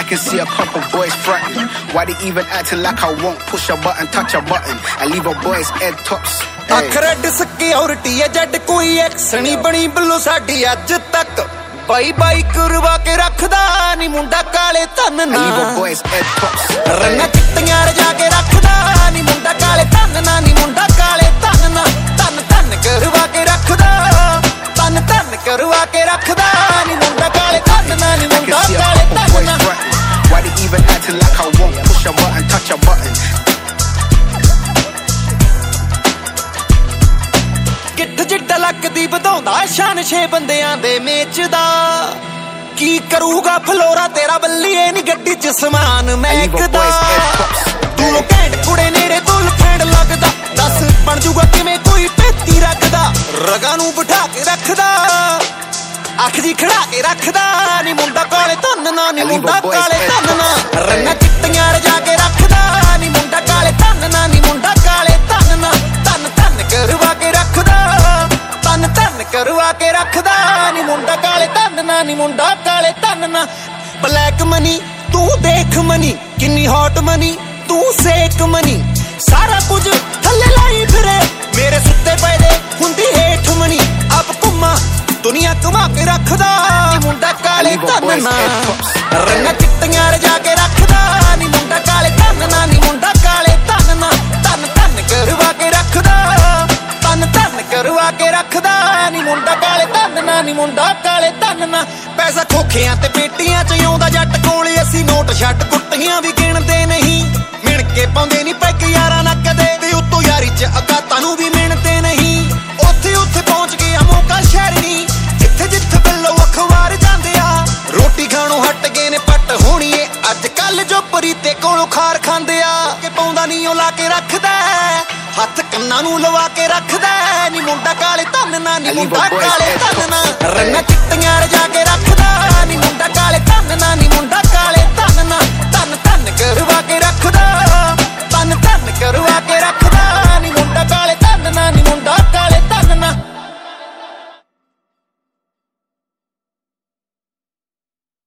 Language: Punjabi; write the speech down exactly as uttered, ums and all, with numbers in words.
can see a couple boys frontin'. Why they even acting like I won't push a button, touch a button, and leave a boy's head tops? अखरड सिक्योरिटी है जट कोई एक्शन नहीं बनी बल्लो साडी अज तक बाई बाई करवा के रखदा नी मुंडा काले धन ना रंगा चिट्टियां रजा के रखदा नी मुंडा काले धन ना नी मुंडा काले धन ना धन धन करवा के रखदा धन धन करवा के रखदा नी मुंडा काले धन ना नी मुंडा काले धन ना Why they even acting like I won't push a button, touch a button? किट जिड्डा लगदी ਵਧਾਉਂਦਾ शान छे ਬੰਦਿਆਂ ਦੇ ਮੇਚ ਦਾ ਕੀ ਕਰੂਗਾ ਫਲੋਰਾ ਤੇਰਾ ਬੱਲੀਏ ਨੀ ਗੱਡੀ ਚ ਸਮਾਨ ਮਹਿਕਦਾ ਤੂੰ ਘੈਂਟ ਕੁੜੇ ਨੇੜੇ ਤੁਲ ਫੈਂਡ ਲੱਗਦਾ ਦੱਸ ਬਣ ਜੂਗਾ ਕਿਵੇਂ ਕੋਈ ਪੇਤੀ ਰੱਖਦਾ ਰਗਾਂ ਨੂੰ ਬਿਠਾ ਕੇ ਰੱਖਦਾ ਅੱਖ ਜੀ ਖੜਾ ਕੇ ਰੱਖਦਾ ਨੀ ਮੁੰਡਾ ਕਾਲੇ ਧਨ ਨਾ ਨੀ ਮੁੰਡਾ ਕਾਲੇ ਧਨ ਨਾ ਰੰਗਾਂ ਚਿੱਟੀਆਂ ਰਜਾ ਕੇ ਰੱਖਦਾ ਨੀ ਮੁੰਡਾ ਕਾਲੇ ਧਨ ਨਾ ਨੀ ਮੁੰਡਾ ਕਾਲੇ ਧਨ ਨਾ ਧਨ ਧਨ ਕਰਵਾ ਕੇ ਰੱਖਦਾ ਧਨ ਧਨ ਕਰਵਾ ਕੇ ਰੱਖਦਾ ਨੀ ਮੁੰਡਾ ਕਾਲੇ ਧਨ ਨਾ ਨੀ ਮੁੰਡਾ ਕਾਲੇ ਧਨ ਨਾ ਬਲੈਕ ਮਨੀ ਤੂੰ ਦੇਖ ਮਨੀ ਕਿੰਨੀ ਹੌਟ ਮਨੀ ਤੂੰ ਸੇਕ ਮਨੀ ਸਾਰਾ ਕੁਝ ਥੱਲੇ ਲਾਈ ਫਿਰੇ ਮੇਰੇ ਸੁੱਤੇ ਪਏ ਦੇ ਹੁੰਦੀ ਹੇਠ ਮਨੀ ਆਪ ਘੁੰਮਾ ਦੁਨੀਆ ਘੁਮਾ ਕੇ ਰੱਖਦਾ ਨੀ ਮੁੰਡਾ ਕਾਲੇ ਧਨ ਨਾ ਰੰਗਾਂ ਚਿੱਟੀਆਂ ਰਜਾ ਕੇ ਰੱਖਦਾ ਨੀ ਮੁੰਡਾ ਕਾਲੇ ਧਨ ਨਾ ਨੀ ਮੁੰਡਾ ਕਾਲੇ ਧਨ ਨਾ ਧਨ ਧਨ ਕਰਵਾ ਕੇ ਰੱਖਦਾ ਧਨ ਧਨ ਕਰਵਾ ਕੇ ਰੱਖਦਾ ਨੀ ਮੁੰਡਾ ਕਾਲੇ ਧਨ ਨਾ ਨੀ ਮੁੰਡਾ ਕਾਲੇ ਧਨ ਨਾ ਪੈਸਾ ਖੋਖਿਆਂ ਤੇ ਪੇਟੀਆਂ ਚ ਆਉਂਦਾ ਜੱਟ ਕੋਲੇ ਅਸੀਂ ਨੋਟ ਛੱਟ ਕੁੱਟੀਆਂ ਵੀ ਗਿਣਦੇ ਨਹੀਂ ਮਿਣ ਕੇ ਪਾਉਂਦੇ ਨਹੀਂ ਪੈਕ ਯਾਰਾਂ ਨਾ ਕਦੇ ਤੇ ਉਤੋਂ ਯਾਰੀ ਚ ਅਕਾਤਾਂ ਨੂੰ ਵੀ ਮਿਣਦੇ ਨਹੀਂ ਉੱਥੇ ਉੱਥੇ ਪਹੁੰਚ ਗਿਆ ਮੌਕਾ ਸ਼ਹਿਰਨੀ ਜਿੱਥੇ ਜਿੱਥੇ ਬਿੱਲੋ ਅਖਬਾਰ ਜਾਂਦੇ ਆ ਰੋਟੀ ਖਾਣੋਂ ਹਟ ਗਏ ਨੇ ਪੱਟ ਹੋਣੀਏ ਅੱਜ ਕੱਲ ਜੋ ਪਰੀਤੇ ਕੋਲੋਂ ਖਾਰ ਖਾਂਦੇ ਆ ਕਿ ਪਾਉਂਦਾ ਨਹੀਂ ਉਹ ਲਾ ਕੇ ਰੱਖਦਾ ਹੱਥ ਕੰਨਾਂ ਨੂੰ ਲਵਾ ਕੇ ਰੱਖਦਾ ਨੀ ਮੁੰਡਾ ਕਾਲੇ ਧਨ ਨਾ ਨੀ ਮੁੰਡਾ ਕਾਲੇ ਧਨ ਨਾ ਰੰਗਾਂ ਚਿੱਟੀਆਂ ਰਜਾ ਕੇ ਰੱਖ